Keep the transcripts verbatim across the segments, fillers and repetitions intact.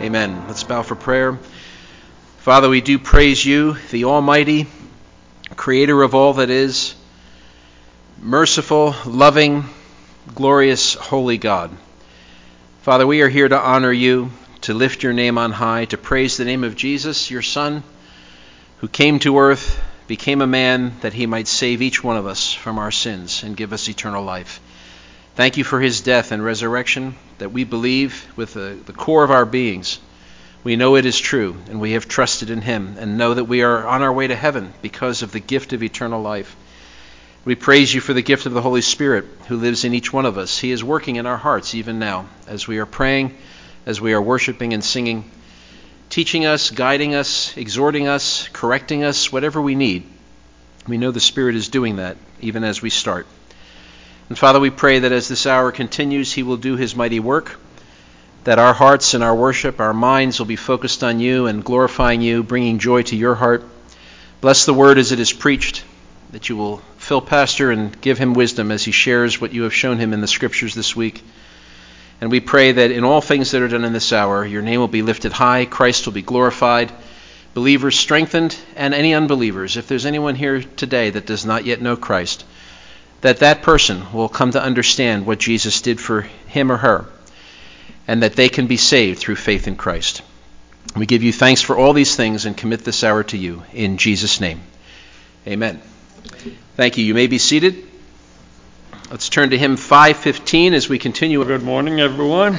Amen. Let's bow for prayer. Father, we do praise you, the Almighty, Creator of all that is, merciful, loving, glorious, holy God. Father, we are here to honor you, to lift your name on high, to praise the name of Jesus, your Son, who came to earth, became a man that he might save each one of us from our sins and give us eternal life. Thank you for his death and resurrection that we believe with the, the core of our beings. We know it is true, and we have trusted in him and know that we are on our way to heaven because of the gift of eternal life. We praise you for the gift of the Holy Spirit who lives in each one of us. He is working in our hearts even now as we are praying, as we are worshiping and singing, teaching us, guiding us, exhorting us, correcting us, whatever we need. We know the Spirit is doing that even as we start. And Father, we pray that as this hour continues, he will do his mighty work, that our hearts and our worship, our minds will be focused on you and glorifying you, bringing joy to your heart. Bless the word as it is preached, that you will fill Pastor and give him wisdom as he shares what you have shown him in the scriptures this week. And we pray that in all things that are done in this hour, your name will be lifted high, Christ will be glorified, believers strengthened, and any unbelievers, if there's anyone here today that does not yet know Christ, that that person will come to understand what Jesus did for him or her, and that they can be saved through faith in Christ. We give you thanks for all these things and commit this hour to you. In Jesus' name, amen. Thank you. You may be seated. Let's turn to hymn five fifteen as we continue. Good morning, everyone.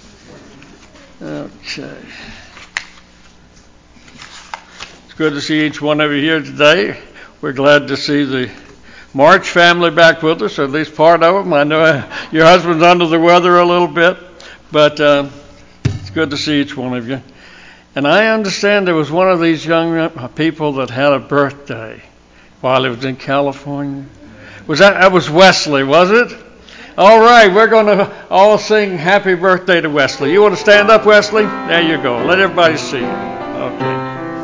Okay. It's good to see each one of you here today. We're glad to see the March family back with us, or at least part of them. I know your husband's under the weather a little bit, but uh, it's good to see each one of you. And I understand there was one of these young people that had a birthday while he was in California. Was that, that was Wesley, was it? All right, we're going to all sing happy birthday to Wesley. You want to stand up, Wesley? There you go. Let everybody see you. Okay.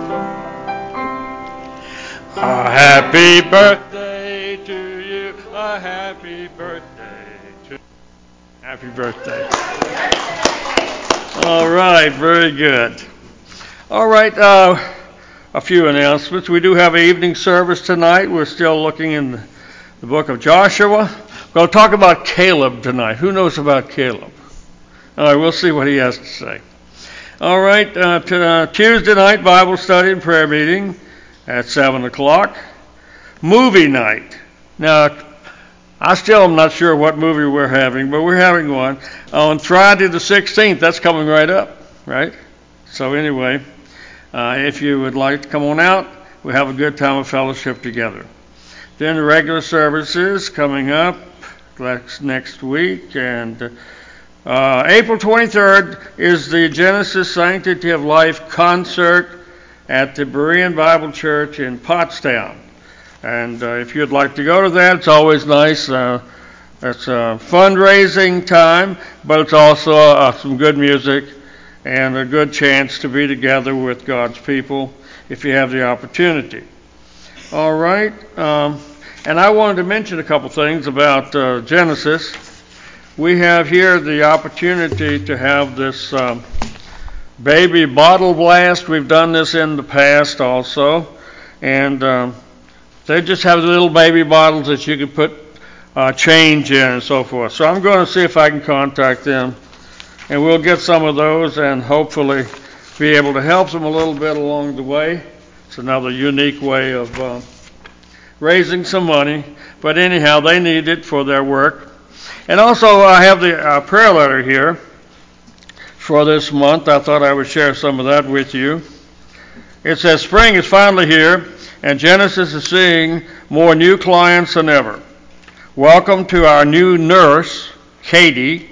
A happy birthday to you. A happy birthday to you. Happy birthday. All right, very good. All right, uh, a few announcements. We do have an evening service tonight. We're still looking in the, the book of Joshua. We're going to talk about Caleb tonight. Who knows about Caleb? All right, we'll see what he has to say. All right, uh, t- uh, Tuesday night Bible study and prayer meeting at seven o'clock. Movie night. Now, I still am not sure what movie we're having, but we're having one on Friday the sixteenth. That's coming right up, right? So anyway, uh, if you would like to come on out, we'll have a good time of fellowship together. Then the regular services coming up next week, and uh, April twenty-third is the Genesis Sanctity of Life concert at the Berean Bible Church in Pottstown. And uh, if you'd like to go to that, it's always nice. Uh, it's a fundraising time, but it's also uh, some good music and a good chance to be together with God's people if you have the opportunity. All right. Um, and I wanted to mention a couple things about uh, Genesis. We have here the opportunity to have this um, baby bottle blast. We've done this in the past also. And um, they just have the little baby bottles that you can put uh, change in and so forth. So I'm going to see if I can contact them, and we'll get some of those and hopefully be able to help them a little bit along the way. It's another unique way of uh, raising some money. But anyhow, they need it for their work. And also I have the uh, prayer letter here for this month. I thought I would share some of that with you. It says, spring is finally here, and Genesis is seeing more new clients than ever. Welcome to our new nurse, Katie.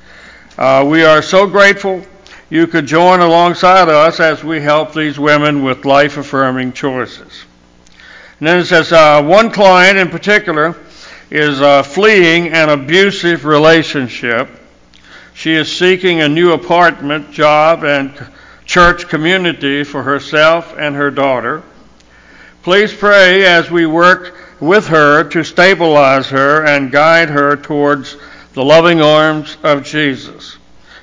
Uh, we are so grateful you could join alongside us as we help these women with life-affirming choices. And then it says, uh, one client in particular is uh, fleeing an abusive relationship. She is seeking a new apartment, job, and church community for herself and her daughter. Please pray as we work with her to stabilize her and guide her towards the loving arms of Jesus.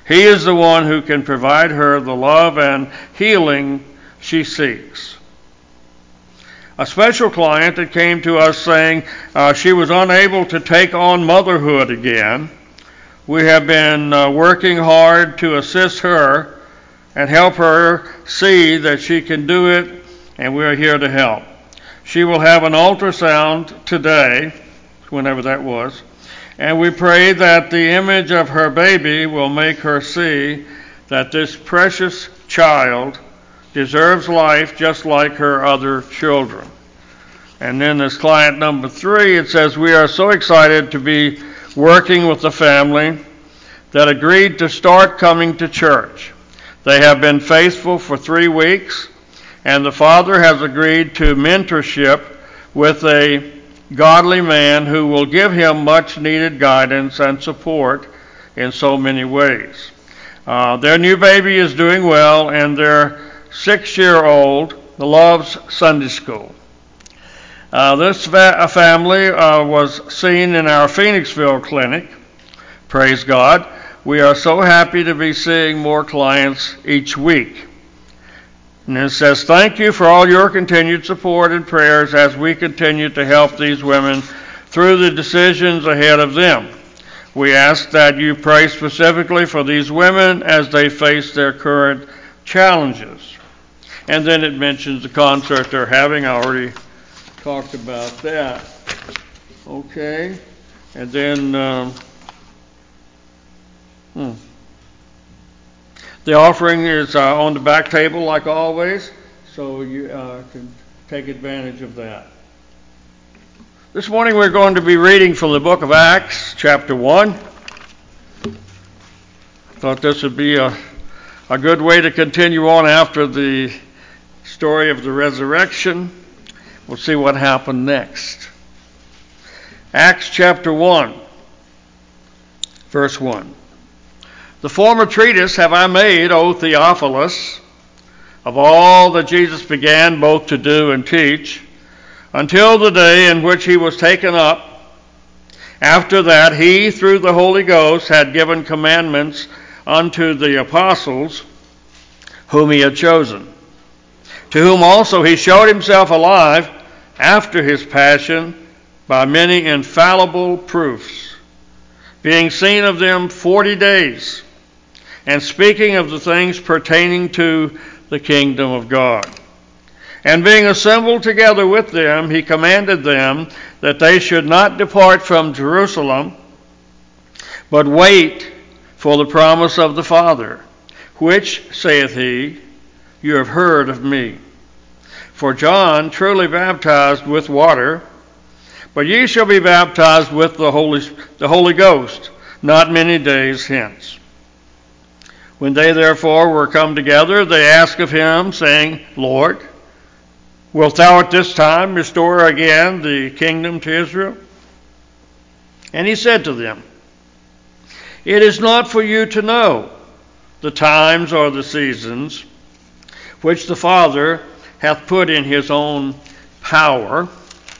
He is the one who can provide her the love and healing she seeks. A special client that came to us saying uh, she was unable to take on motherhood again. We have been uh, working hard to assist her and help her see that she can do it, and we are here to help. She will have an ultrasound today, whenever that was, and we pray that the image of her baby will make her see that this precious child deserves life just like her other children. And then as client number three, it says, we are so excited to be working with the family that agreed to start coming to church. They have been faithful for three weeks, and the father has agreed to mentorship with a godly man who will give him much needed guidance and support in so many ways. Uh, their new baby is doing well, and their six-year-old loves Sunday school. Uh, this va- family uh, was seen in our Phoenixville clinic. Praise God. We are so happy to be seeing more clients each week. And it says, thank you for all your continued support and prayers as we continue to help these women through the decisions ahead of them. We ask that you pray specifically for these women as they face their current challenges. And then it mentions the concert they're having. I already talked about that. Okay. And then um, hmm. the offering is uh, on the back table like always, so you uh, can take advantage of that. This morning we're going to be reading from the book of Acts, chapter one. I thought this would be a, a good way to continue on after the story of the resurrection. We'll see what happened next. Acts chapter one, verse one. The former treatise have I made, O Theophilus, of all that Jesus began both to do and teach, until the day in which he was taken up. After that, he, through the Holy Ghost, had given commandments unto the apostles whom he had chosen, to whom also he showed himself alive after his passion by many infallible proofs, being seen of them forty days, and speaking of the things pertaining to the kingdom of God. And being assembled together with them, he commanded them that they should not depart from Jerusalem, but wait for the promise of the Father, which, saith he, you have heard of me. For John truly baptized with water, but ye shall be baptized with the Holy, the Holy Ghost not many days hence. When they therefore were come together, they asked of him, saying, Lord, wilt thou at this time restore again the kingdom to Israel? And he said to them, it is not for you to know the times or the seasons which the Father hath put in his own power,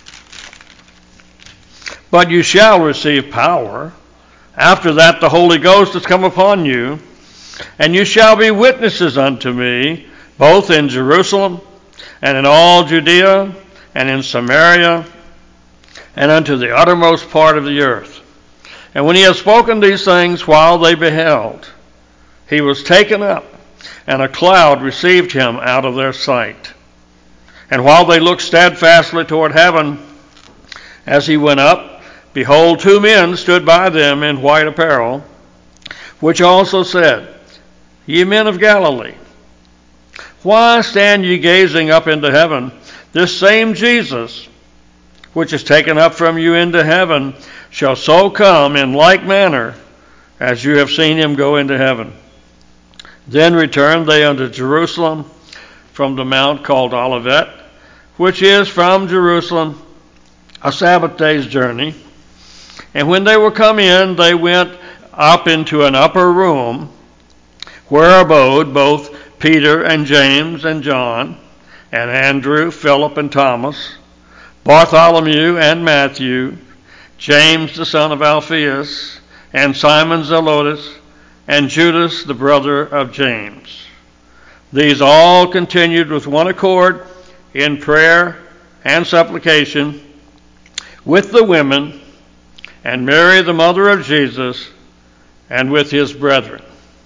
but you shall receive power. After that the Holy Ghost has come upon you, and you shall be witnesses unto me, both in Jerusalem, and in all Judea, and in Samaria, and unto the uttermost part of the earth. And when he had spoken these things while they beheld, he was taken up, and a cloud received him out of their sight. And while they looked steadfastly toward heaven, as he went up, behold, two men stood by them in white apparel, which also said, Ye men of Galilee, why stand ye gazing up into heaven? This same Jesus, which is taken up from you into heaven, shall so come in like manner as you have seen him go into heaven. Then returned they unto Jerusalem from the mount called Olivet, which is from Jerusalem a Sabbath day's journey. And when they were come in, they went up into an upper room, where abode both Peter and James and John, and Andrew, Philip and Thomas, Bartholomew and Matthew, James the son of Alphaeus, and Simon Zelotes, and Judas, the brother of James. These all continued with one accord in prayer and supplication with the women and Mary, the mother of Jesus, and with his brethren.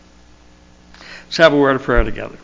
Let's have a word of prayer together.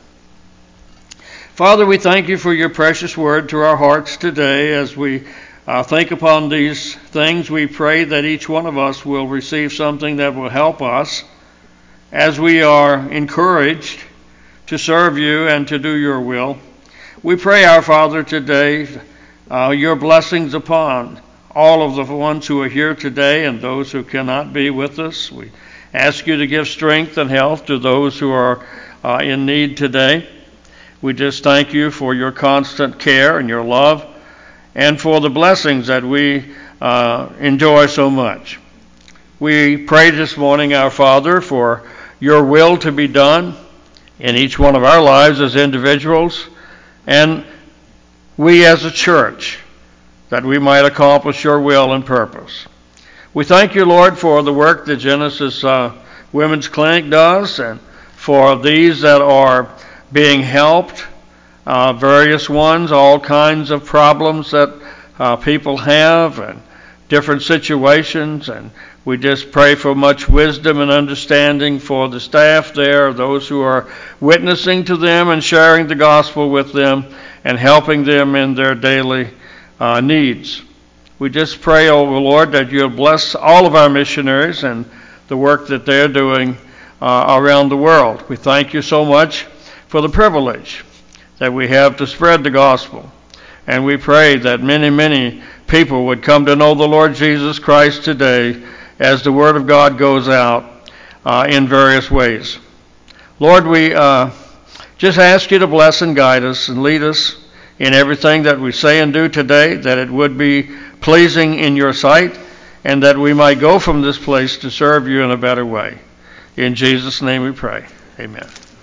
Father, we thank you for your precious word to our hearts today. As we uh, think upon these things, we pray that each one of us will receive something that will help us as we are encouraged to serve you and to do your will. We pray, our Father, today uh, your blessings upon all of the ones who are here today and those who cannot be with us. We ask you to give strength and health to those who are uh, in need today. We just thank you for your constant care and your love and for the blessings that we uh, enjoy so much. We pray this morning, our Father, for your will to be done in each one of our lives as individuals and we as a church, that we might accomplish your will and purpose. We thank you, Lord, for the work that Genesis uh, Women's Clinic does and for these that are being helped, uh, various ones, all kinds of problems that uh, people have and different situations. And we just pray for much wisdom and understanding for the staff there, those who are witnessing to them and sharing the gospel with them and helping them in their daily uh, needs. We just pray, oh Lord, that you'll bless all of our missionaries and the work that they're doing uh, around the world. We thank you so much for the privilege that we have to spread the gospel. And we pray that many, many people would come to know the Lord Jesus Christ today as the Word of God goes out uh, in various ways. Lord, we uh, just ask you to bless and guide us and lead us in everything that we say and do today, that it would be pleasing in your sight, and that we might go from this place to serve you in a better way. In Jesus' name we pray. Amen.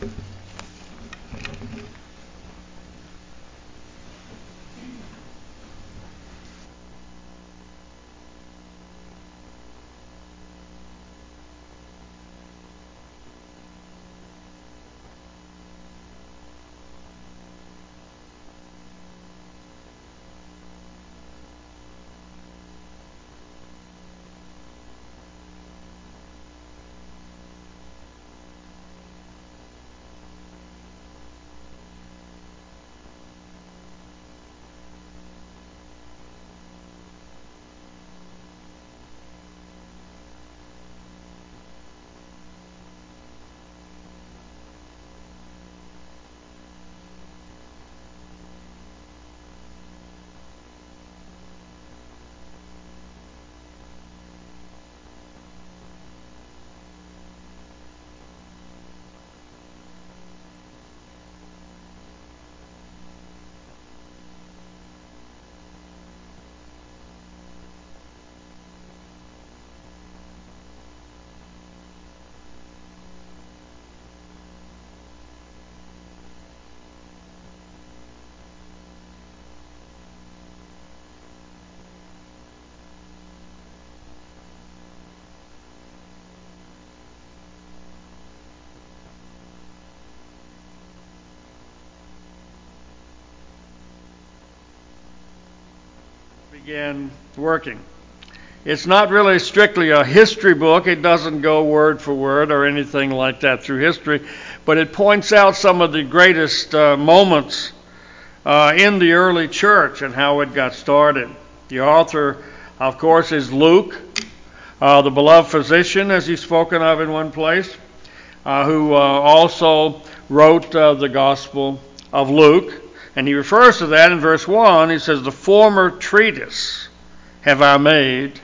Began working. It's not really strictly a history book. It doesn't go word for word or anything like that through history, but it points out some of the greatest uh, moments uh, in the early church and how it got started. The author, of course, is Luke, uh, the beloved physician, as he's spoken of in one place, uh, who uh, also wrote uh, the Gospel of Luke. And he refers to that in verse one. He says, "The former treatise have I made."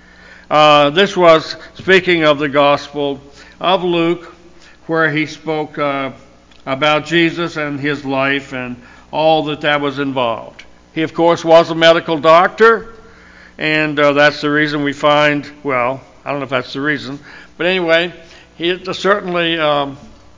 Uh, this was speaking of the Gospel of Luke, where he spoke uh, about Jesus and his life and all that that was involved. He, of course, was a medical doctor, and uh, that's the reason we find, well, I don't know if that's the reason, but anyway, he certainly... Um,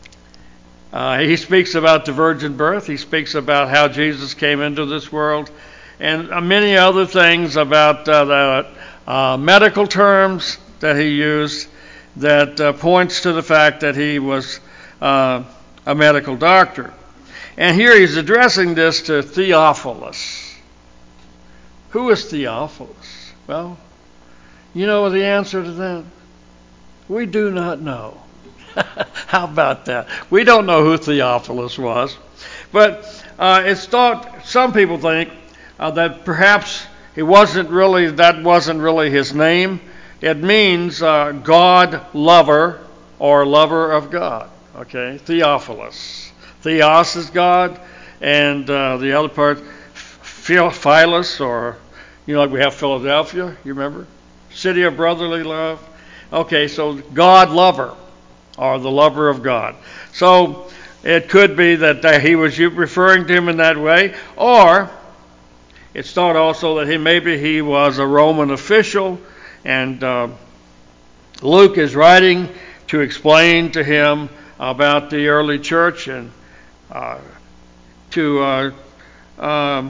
Uh, he speaks about the virgin birth. He speaks about how Jesus came into this world and uh, many other things about uh, the uh, medical terms that he used that uh, points to the fact that he was uh, a medical doctor. And here he's addressing this to Theophilus. Who is Theophilus? Well, you know the answer to that? We do not know. How about that? We don't know who Theophilus was. But uh, it's thought, some people think, uh, that perhaps it wasn't really, that wasn't really his name. It means uh, God lover or lover of God. Okay, Theophilus. Theos is God, and uh, the other part, Philus, or, you know, like we have Philadelphia, you remember? City of brotherly love. Okay, so God lover, or the lover of God. So it could be that uh, he was referring to him in that way, or it's thought also that he maybe he was a Roman official, and uh, Luke is writing to explain to him about the early church and uh, to uh, um,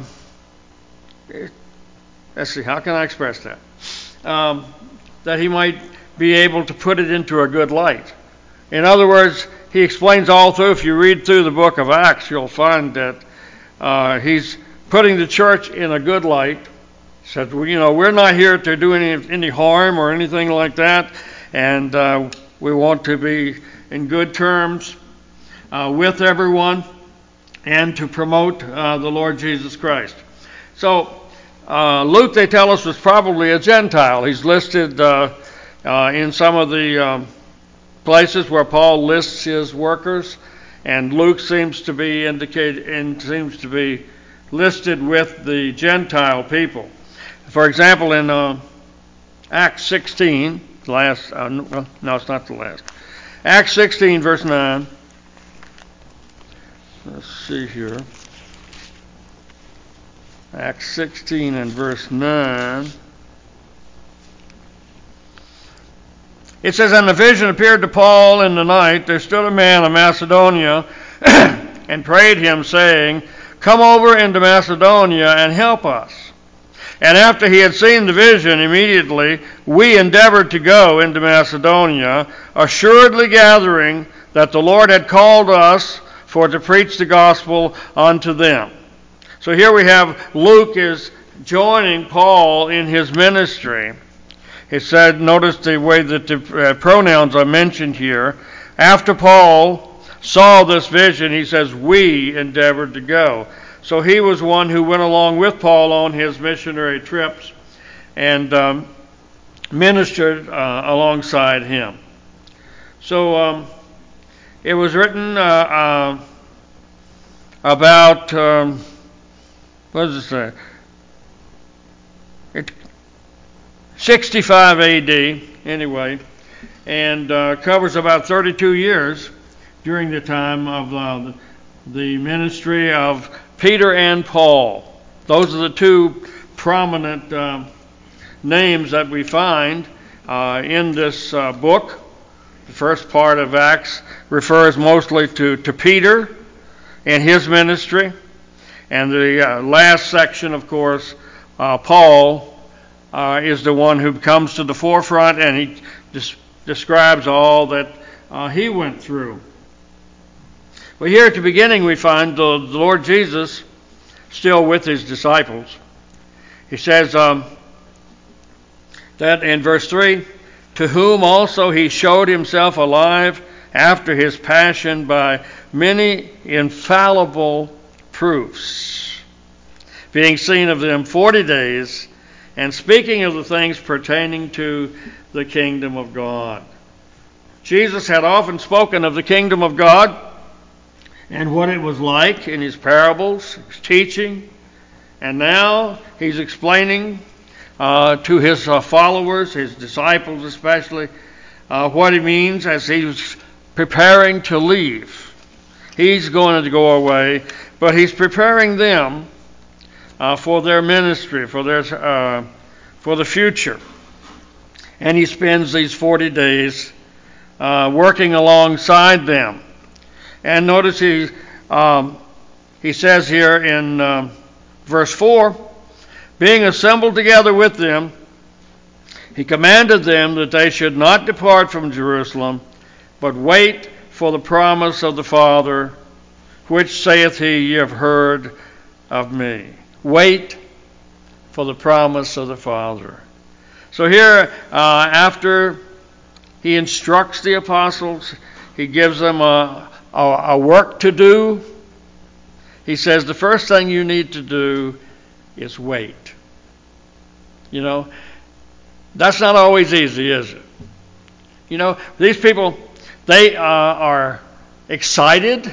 let's see, how can I express that? Um, that he might be able to put it into a good light. In other words, he explains all through, if you read through the book of Acts, you'll find that uh, he's putting the church in a good light. He said, well, you know, we're not here to do any, any harm or anything like that, and uh, we want to be in good terms uh, with everyone and to promote uh, the Lord Jesus Christ. So uh, Luke, they tell us, was probably a Gentile. He's listed uh, uh, in some of the um, places where Paul lists his workers, and Luke seems to be indicated and seems to be listed with the Gentile people. For example, in uh, Acts sixteen, the last, uh, no, no, it's not the last. Acts sixteen, verse nine. Let's see here. Acts sixteen and verse nine. It says, and the vision appeared to Paul in the night. There stood a man of Macedonia and prayed him, saying, come over into Macedonia and help us. And after he had seen the vision, immediately we endeavored to go into Macedonia, assuredly gathering that the Lord had called us for to preach the gospel unto them. So here we have Luke is joining Paul in his ministry. It said, notice the way that the uh, pronouns are mentioned here. After Paul saw this vision, he says, we endeavored to go. So he was one who went along with Paul on his missionary trips and um, ministered uh, alongside him. So um, it was written uh, uh, about, um, what does it say? It, sixty-five A D, anyway, and uh, covers about thirty-two years during the time of uh, the ministry of Peter and Paul. Those are the two prominent uh, names that we find uh, in this uh, book. The first part of Acts refers mostly to, to Peter and his ministry. And the uh, last section, of course, uh, Paul uh, is the one who comes to the forefront, and he des- describes all that uh, he went through. But here at the beginning we find the, the Lord Jesus still with his disciples. He says um, that in verse three, to whom also he showed himself alive after his passion by many infallible proofs, being seen of them forty days, and speaking of the things pertaining to the kingdom of God. Jesus had often spoken of the kingdom of God and what it was like in his parables, his teaching, and now he's explaining uh, to his uh, followers, his disciples especially, uh, what it means as he was preparing to leave. He's going to go away, but he's preparing them uh, for their ministry, for their uh, for the future. And he spends these forty days uh, working alongside them. And notice he um, he says here in um, verse four, being assembled together with them, He commanded them that they should not depart from Jerusalem, but wait for the promise of the Father, which saith he, ye have heard of me. Wait for the promise of the Father. So here, uh, after he instructs the apostles, he gives them a, a, a work to do. He says the first thing you need to do is wait. You know, that's not always easy, is it? You know, these people, they uh, are excited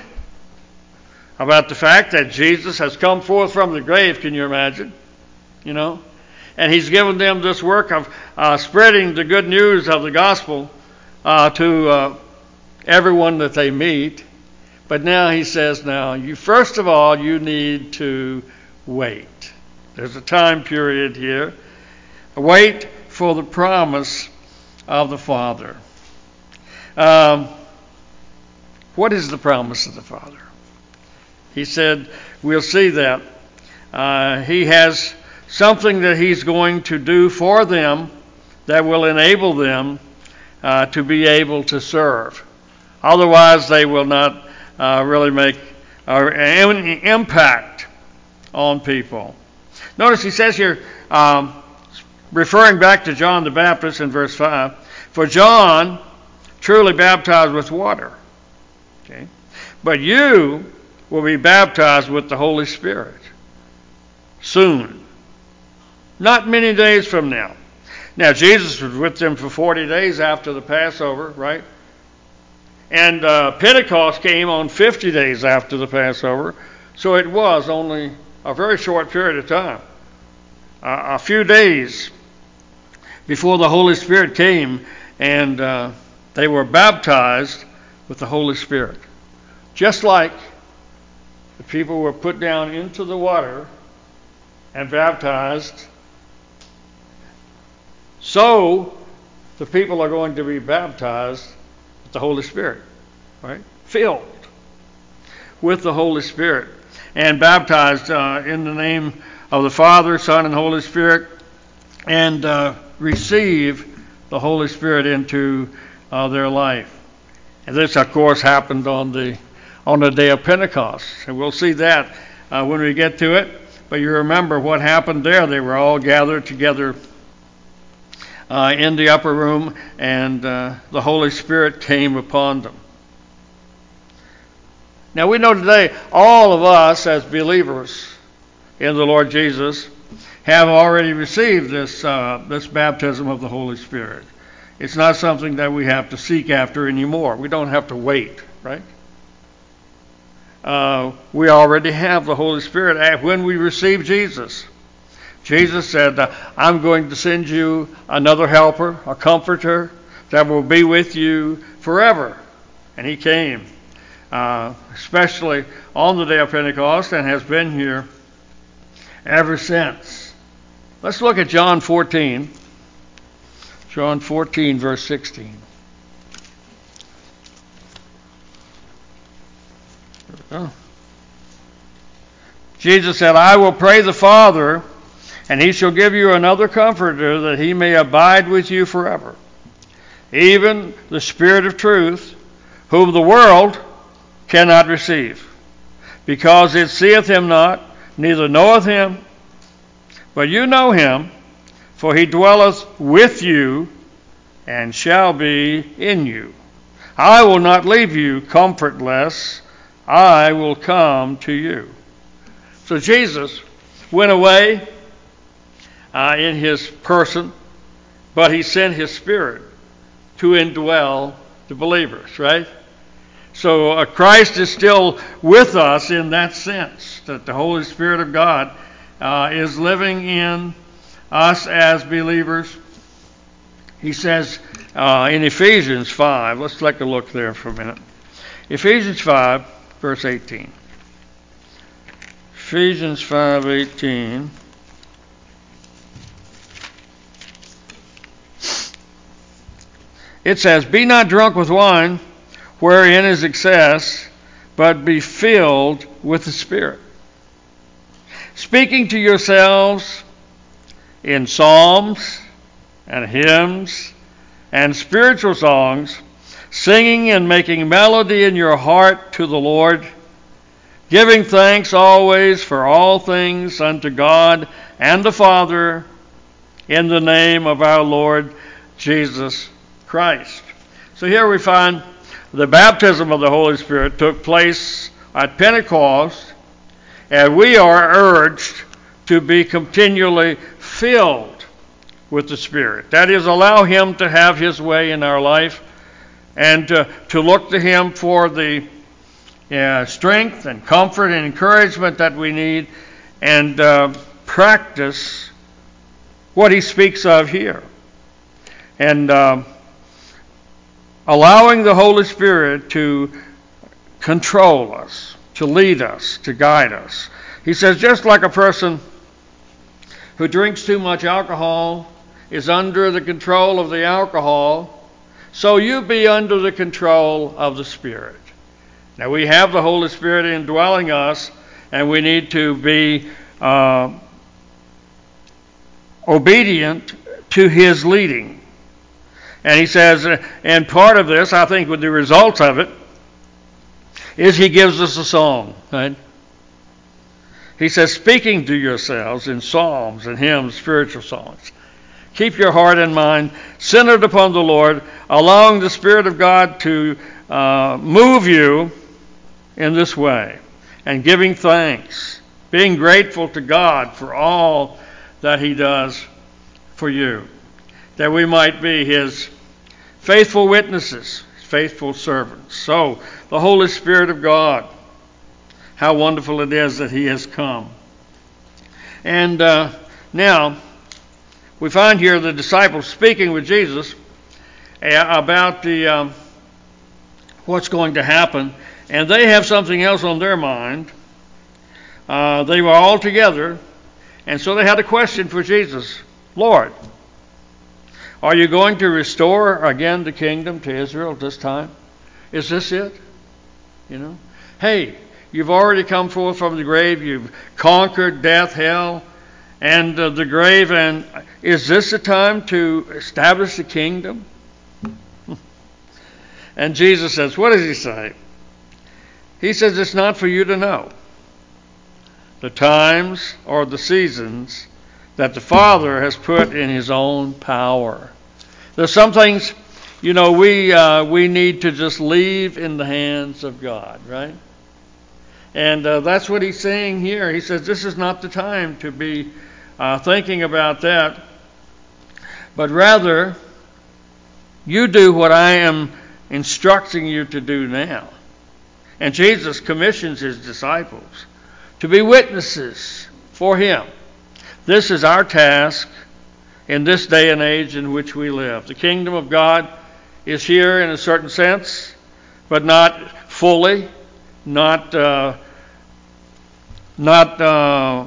about the fact that Jesus has come forth from the grave, can you imagine? You know? And he's given them this work of uh, spreading the good news of the gospel uh, to uh, everyone that they meet. But now he says, now, you first of all, you need to wait. There's a time period here. Wait for the promise of the Father. Um, what is the promise of the Father? He said, we'll see that. Uh, he has something that he's going to do for them that will enable them uh, to be able to serve. Otherwise, they will not uh, really make uh, any impact on people. Notice he says here, um, referring back to John the Baptist in verse five, for John truly baptized with water. Okay? But you will be baptized with the Holy Spirit soon. Not many days from now. Now, Jesus was with them for forty days after the Passover, right? And uh, Pentecost came on fifty days after the Passover, so it was only a very short period of time. Uh, a few days before the Holy Spirit came, and uh, they were baptized with the Holy Spirit. Just like the people were put down into the water and baptized, so the people are going to be baptized with the Holy Spirit, right? Filled with the Holy Spirit and baptized uh, in the name of the Father, Son, and Holy Spirit, and uh, receive the Holy Spirit into uh, their life. And this, of course, happened on the on the day of Pentecost. And we'll see that uh, when we get to it. But you remember what happened there. They were all gathered together uh, in the upper room, and uh, the Holy Spirit came upon them. Now we know today all of us as believers in the Lord Jesus have already received this uh, this baptism of the Holy Spirit. It's not something that we have to seek after anymore. We don't have to wait, right? Uh, we already have the Holy Spirit when we receive Jesus. Jesus said, I'm going to send you another helper, a comforter, that will be with you forever. And he came, uh, especially on the day of Pentecost, and has been here ever since. Let's look at John fourteen. John fourteen, verse sixteen. Oh. Jesus said, I will pray the Father, and he shall give you another comforter, that he may abide with you forever. Even the Spirit of truth, whom the world cannot receive, because it seeth him not, neither knoweth him. But you know him, for he dwelleth with you, and shall be in you. I will not leave you comfortless. I will come to you. So Jesus went away uh, in his person, but he sent his Spirit to indwell the believers, right? So uh, Christ is still with us in that sense, that the Holy Spirit of God uh, is living in us as believers. He says uh, in Ephesians five, let's take a look there for a minute. Ephesians five, verse eighteen. Ephesians five eighteen. It says, be not drunk with wine, wherein is excess, but be filled with the Spirit, speaking to yourselves in psalms and hymns and spiritual songs, singing and making melody in your heart to the Lord, giving thanks always for all things unto God and the Father, in the name of our Lord Jesus Christ. So here we find the baptism of the Holy Spirit took place at Pentecost, and we are urged to be continually filled with the Spirit. That is, allow Him to have His way in our life, and to, to look to Him for the uh, strength and comfort and encouragement that we need, and uh, practice what He speaks of here. And uh, allowing the Holy Spirit to control us, to lead us, to guide us. He says, just like a person who drinks too much alcohol is under the control of the alcohol, so you be under the control of the Spirit. Now we have the Holy Spirit indwelling us, and we need to be uh, obedient to His leading. And he says, and part of this, I think with the results of it, is He gives us a song, right? He says, speaking to yourselves in psalms and hymns, spiritual songs. Keep your heart and mind centered upon the Lord, allowing the Spirit of God to uh, move you in this way, and giving thanks, being grateful to God for all that He does for you, that we might be His faithful witnesses, faithful servants. So, the Holy Spirit of God, how wonderful it is that He has come. And uh, now, we find here the disciples speaking with Jesus about the um, what's going to happen, and they have something else on their mind. Uh, they were all together, and so they had a question for Jesus. Lord, are you going to restore again the kingdom to Israel this time? Is this it? You know, hey, you've already come forth from the grave. You've conquered death, hell, and uh, the grave. And is this the time to establish the kingdom? And Jesus says, what does He say? He says, it's not for you to know the times or the seasons that the Father has put in His own power. There's some things, you know, we uh, we need to just leave in the hands of God, right? And uh, that's what He's saying here. He says this is not the time to be uh, thinking about that, but rather you do what I am instructing you to do now. And Jesus commissions His disciples to be witnesses for Him. This is our task in this day and age in which we live. The kingdom of God is here in a certain sense, but not fully, not uh, not uh,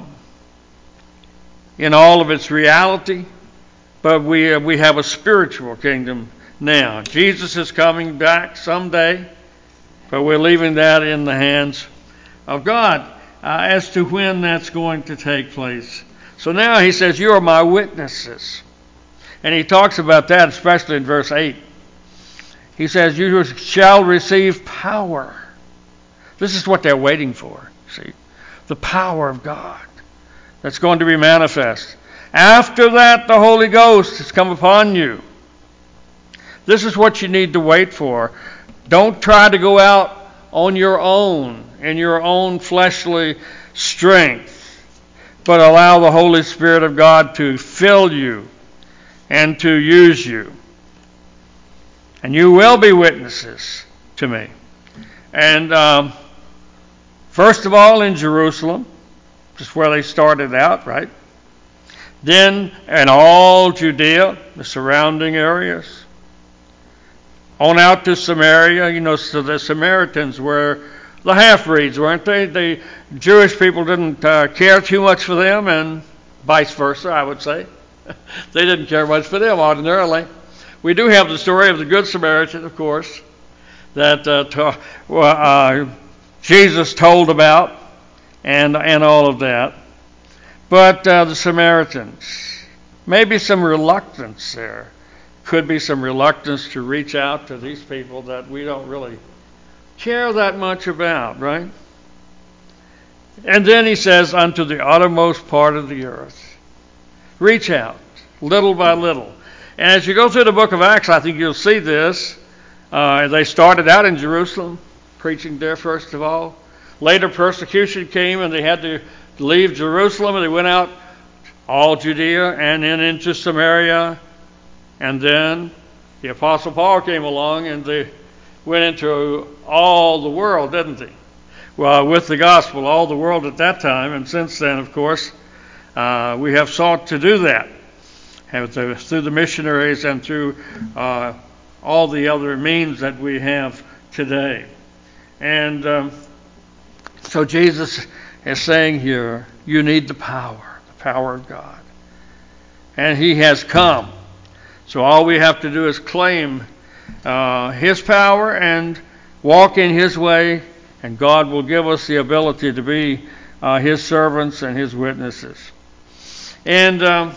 in all of its reality, but we uh, we have a spiritual kingdom now. Jesus is coming back someday, but we're leaving that in the hands of God uh, as to when that's going to take place. So now He says, you are my witnesses. And He talks about that, especially in verse eight. He says, you shall receive power. This is what they're waiting for, see? The power of God that's going to be manifest. After that, the Holy Ghost has come upon you. This is what you need to wait for. Don't try to go out on your own, in your own fleshly strength, but allow the Holy Spirit of God to fill you and to use you. And you will be witnesses to me. And um, first of all in Jerusalem, just where they started out, right? Then in all Judea, the surrounding areas. On out to Samaria, you know, so the Samaritans were the half-breeds, weren't they? The Jewish people didn't uh, care too much for them, and vice versa, I would say. They didn't care much for them ordinarily. We do have the story of the Good Samaritan, of course, that uh, to, uh, Jesus told about, and and all of that. But uh, the Samaritans, maybe some reluctance there. Could be some reluctance to reach out to these people that we don't really care that much about, right? And then he says, unto the uttermost part of the earth. Reach out, little by little. And as you go through the book of Acts, I think you'll see this. Uh, they started out in Jerusalem, preaching there first of all. Later persecution came and they had to leave Jerusalem, and they went out all Judea and then into Samaria. And then the Apostle Paul came along and they went into all the world, didn't he? Well, with the gospel, all the world at that time. And since then, of course, uh, we have sought to do that through the missionaries and through uh, all the other means that we have today. And um, so Jesus is saying here, you need the power, the power of God. And he has come. So all we have to do is claim uh, his power and walk in his way, and God will give us the ability to be uh, his servants and his witnesses. And um,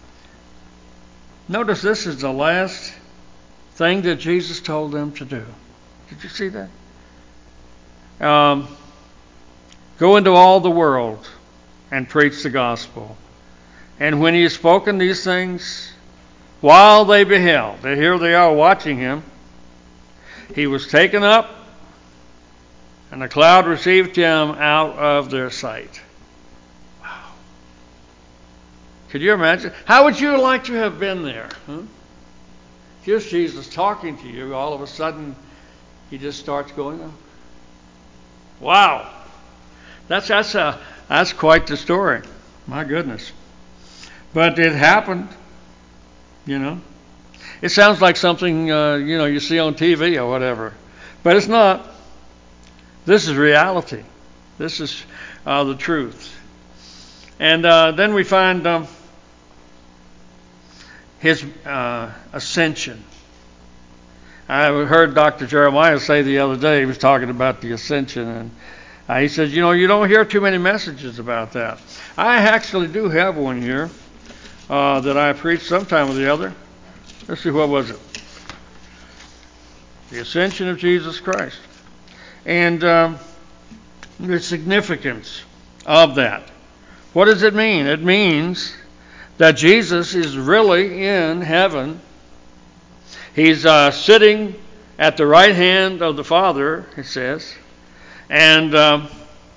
notice this is the last thing that Jesus told them to do. Did you see that? Um, go into all the world and preach the gospel. And when he had spoken these things, while they beheld, and here they are watching him, he was taken up, and the cloud received him out of their sight. Wow. Could you imagine? How would you like to have been there? Huh? Here's Jesus talking to you. All of a sudden, he just starts going up. Wow. That's, that's, a, that's quite the story. My goodness. But it happened. You know, it sounds like something, uh, you know, you see on T V or whatever. But it's not. This is reality. This is uh, the truth. And uh, then we find um, his uh, ascension. I heard Doctor Jeremiah say the other day, he was talking about the ascension, and uh, he said, you know, you don't hear too many messages about that. I actually do have one here. Uh, that I preached sometime or the other. Let's see, what was it? The Ascension of Jesus Christ. And um, the significance of that. What does it mean? It means that Jesus is really in heaven. He's uh, sitting at the right hand of the Father, it says, and um,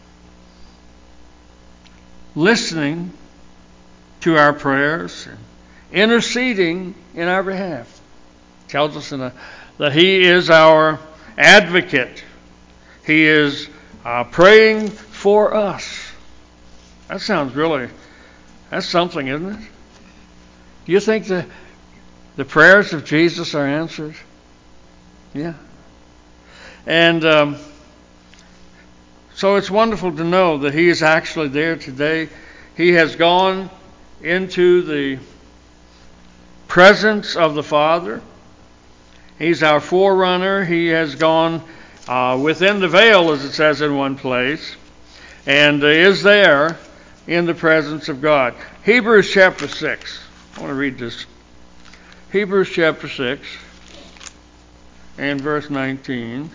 listening to our prayers, and interceding in our behalf. It tells us in a, that he is our advocate. He is uh, praying for us. That sounds really, that's something, isn't it? Do you think the, the prayers of Jesus are answered? Yeah. And um, so it's wonderful to know that he is actually there today. He has gone into the presence of the Father. He's our forerunner. He has gone uh, within the veil, as it says in one place, and uh, is there in the presence of God. Hebrews chapter six. I want to read this. Hebrews chapter six and verse nineteen.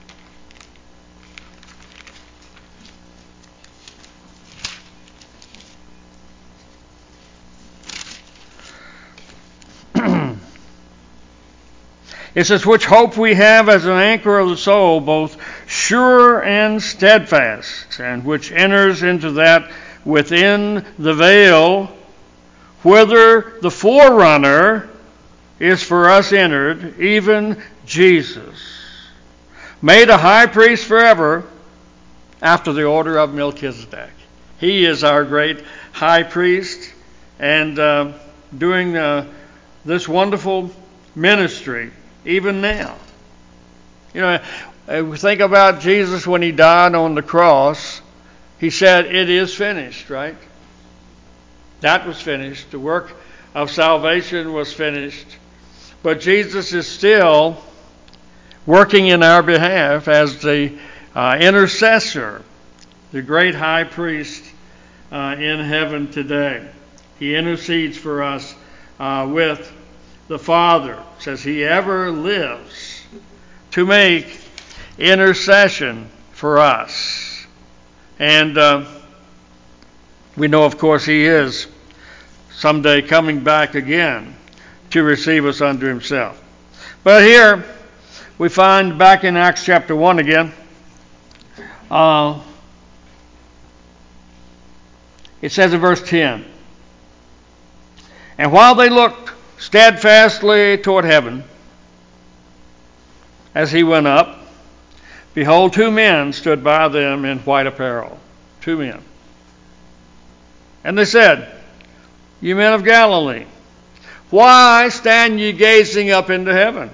It says, which hope we have as an anchor of the soul, both sure and steadfast, and which enters into that within the veil, whither the forerunner is for us entered, even Jesus, made a high priest forever after the order of Melchizedek. He is our great high priest, and uh, doing uh, this wonderful ministry even now. You know, if we think about Jesus when he died on the cross, he said, it is finished, right? That was finished. The work of salvation was finished. But Jesus is still working in our behalf as the uh, intercessor, the great high priest uh, in heaven today. He intercedes for us uh, with the Father. It says he ever lives to make intercession for us. And uh, we know, of course, he is someday coming back again to receive us unto himself. But here we find back in Acts chapter one again, uh, it says in verse ten, and while they looked steadfastly toward heaven as he went up, behold, two men stood by them in white apparel. Two men. And they said, ye men of Galilee, why stand ye gazing up into heaven?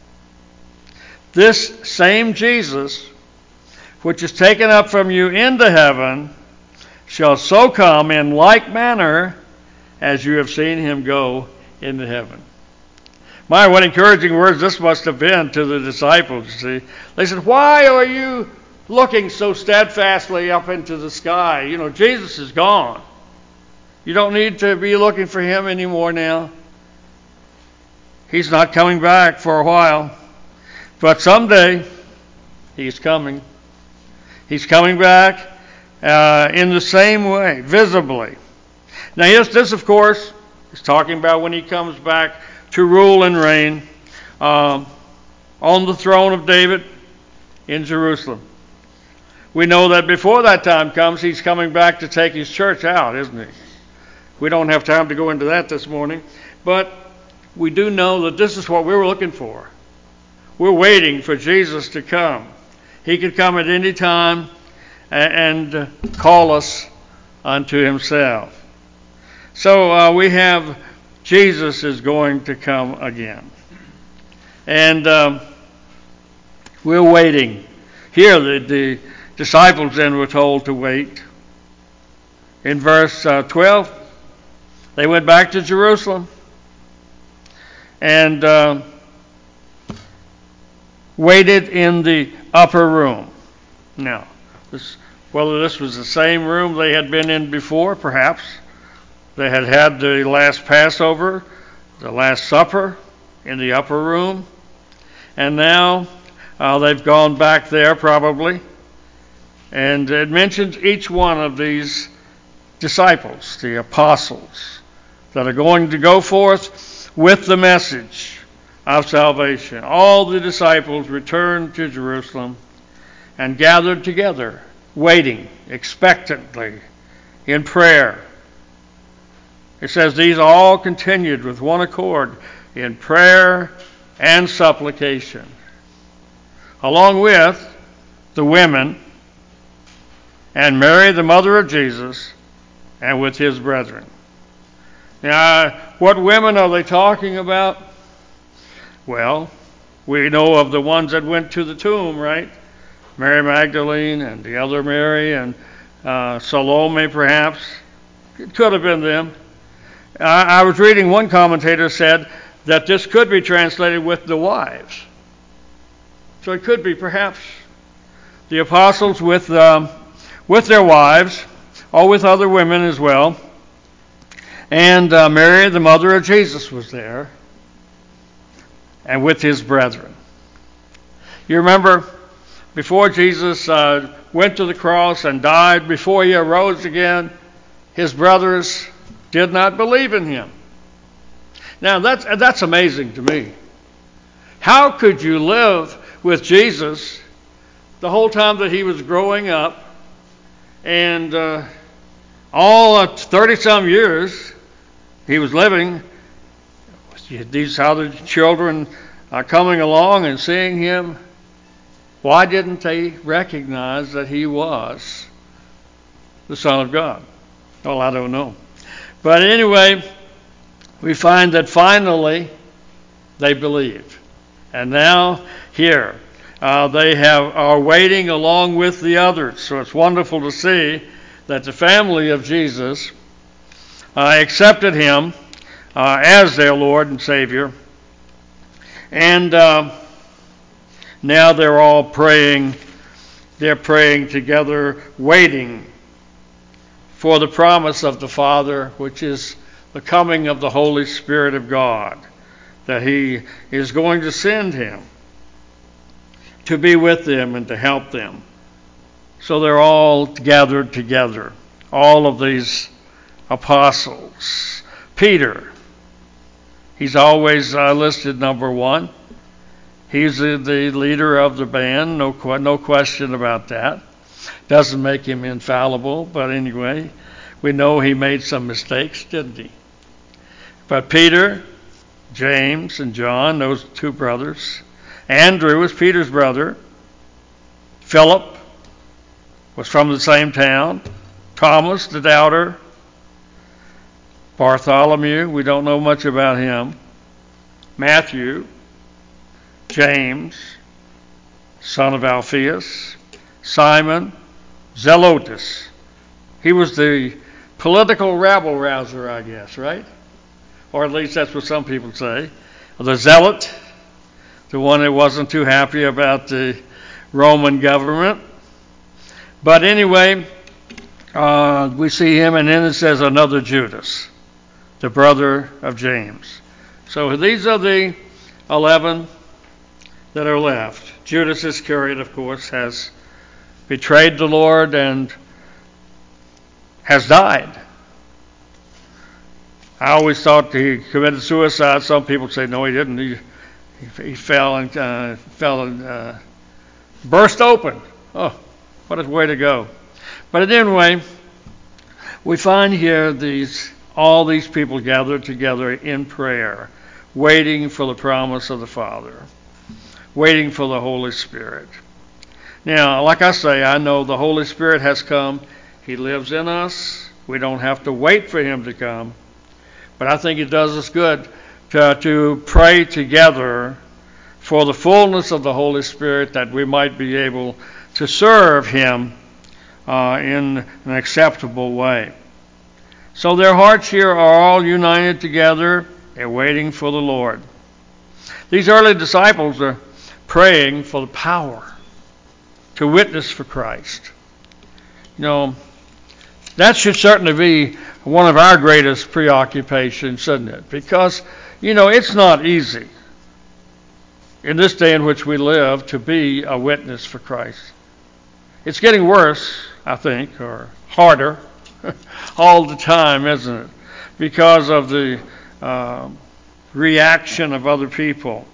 This same Jesus, which is taken up from you into heaven, shall so come in like manner as you have seen him go into heaven. My, what encouraging words this must have been to the disciples, you see. They said, why are you looking so steadfastly up into the sky? You know, Jesus is gone. You don't need to be looking for him anymore now. He's not coming back for a while. But someday, he's coming. He's coming back uh, in the same way, visibly. Now, yes, this, of course, is talking about when he comes back to rule and reign um, on the throne of David in Jerusalem. We know that before that time comes, he's coming back to take his church out, isn't he? We don't have time to go into that this morning, but we do know that this is what we were looking for. We're waiting for Jesus to come. He could come at any time and call us unto himself. So uh, we have Jesus is going to come again. And um, we're waiting. Here the, the disciples then were told to wait. In verse uh, twelve, they went back to Jerusalem and uh, waited in the upper room. Now, this, whether this was the same room they had been in before, perhaps. They had had the last Passover, the Last Supper in the upper room. And now uh, they've gone back there probably. And it mentions each one of these disciples, the apostles, that are going to go forth with the message of salvation. All the disciples returned to Jerusalem and gathered together, waiting expectantly in prayer. It says these all continued with one accord in prayer and supplication, along with the women and Mary, the mother of Jesus, and with his brethren. Now, what women are they talking about? Well, we know of the ones that went to the tomb, right? Mary Magdalene and the other Mary and uh, Salome, perhaps. It could have been them. I was reading one commentator said that this could be translated with the wives. So it could be perhaps the apostles with um, with their wives, or with other women as well. And uh, Mary, the mother of Jesus, was there, and with his brethren. You remember, before Jesus uh, went to the cross and died, before he arose again, his brothers did not believe in him. Now, that's, that's amazing to me. How could you live with Jesus the whole time that he was growing up, and uh, all uh, thirty-some years he was living, these other children are coming along and seeing him? Why didn't they recognize that he was the Son of God? Well, I don't know. But anyway, we find that finally they believed. And now here, uh, they have are waiting along with the others. So it's wonderful to see that the family of Jesus uh, accepted him uh, as their Lord and Savior. And uh, now they're all praying. They're praying together, waiting for the promise of the Father, which is the coming of the Holy Spirit of God, that he is going to send him to be with them and to help them. So they're all gathered together, all of these apostles. Peter, he's always uh, listed number one. He's the, the leader of the band, no, no question about that. Doesn't make him infallible, but anyway, we know he made some mistakes, didn't he? But Peter, James, and John, those two brothers. Andrew was Peter's brother. Philip was from the same town. Thomas, the doubter. Bartholomew, we don't know much about him. Matthew, James, son of Alphaeus. Simon, Zelotes. He was the political rabble-rouser, I guess, right? Or at least that's what some people say. The zealot, the one that wasn't too happy about the Roman government. But anyway, uh, we see him, and then it says another Judas, the brother of James. So these are the eleven that are left. Judas Iscariot, of course, has betrayed the Lord and has died. I always thought he committed suicide. Some people say, no, he didn't. He, he, he fell and uh, fell and uh, burst open. Oh, what a way to go. But anyway, we find here these all these people gathered together in prayer, waiting for the promise of the Father, waiting for the Holy Spirit. Now, like I say, I know the Holy Spirit has come. He lives in us. We don't have to wait for him to come. But I think it does us good to, to pray together for the fullness of the Holy Spirit, that we might be able to serve him uh, in an acceptable way. So their hearts here are all united together. They're waiting for the Lord. These early disciples are praying for the power to witness for Christ. You know, that should certainly be one of our greatest preoccupations, shouldn't it? Because, you know, it's not easy in this day in which we live to be a witness for Christ. It's getting worse, I think, or harder all the time, isn't it? Because of the uh, reaction of other people.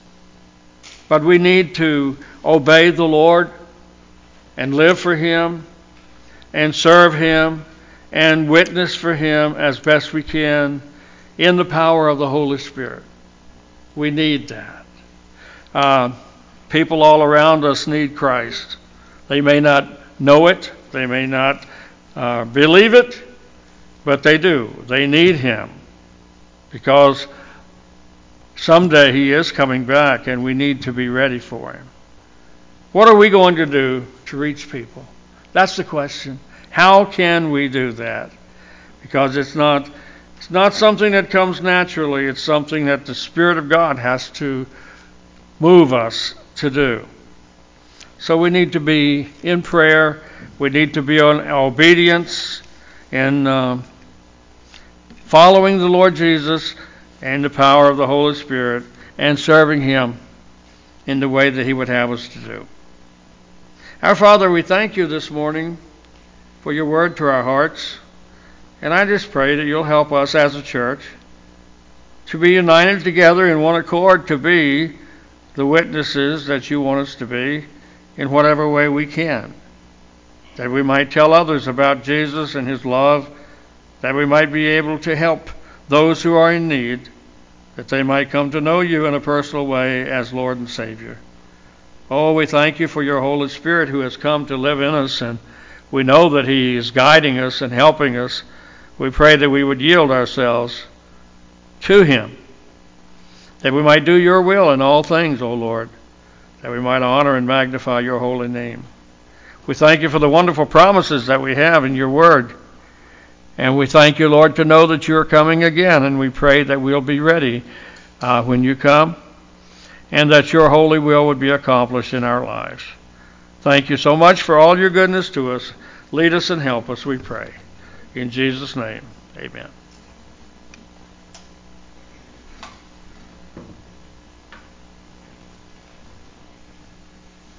But we need to obey the Lord and live for him and serve him and witness for him as best we can in the power of the Holy Spirit. We need that. Uh, people all around us need Christ. They may not know it. They may not uh, believe it, but they do. They need him because someday he is coming back and we need to be ready for him. What are we going to do to reach people? That's the question. How can we do that? Because it's not it's not something that comes naturally. It's something that the Spirit of God has to move us to do. So we need to be in prayer. We need to be on obedience and uh, following the Lord Jesus and the power of the Holy Spirit and serving him in the way that he would have us to do. Our Father, we thank you this morning for your word to our hearts. And I just pray that you'll help us as a church to be united together in one accord, to be the witnesses that you want us to be in whatever way we can. That we might tell others about Jesus and his love, that we might be able to help those who are in need, that they might come to know you in a personal way as Lord and Savior. Oh, we thank you for your Holy Spirit who has come to live in us, and we know that he is guiding us and helping us. We pray that we would yield ourselves to him, that we might do your will in all things, O Lord, that we might honor and magnify your holy name. We thank you for the wonderful promises that we have in your word. And we thank you, Lord, to know that you are coming again, and we pray that we'll be ready uh, when you come, and that your holy will would be accomplished in our lives. Thank you so much for all your goodness to us. Lead us and help us, we pray. In Jesus' name, amen.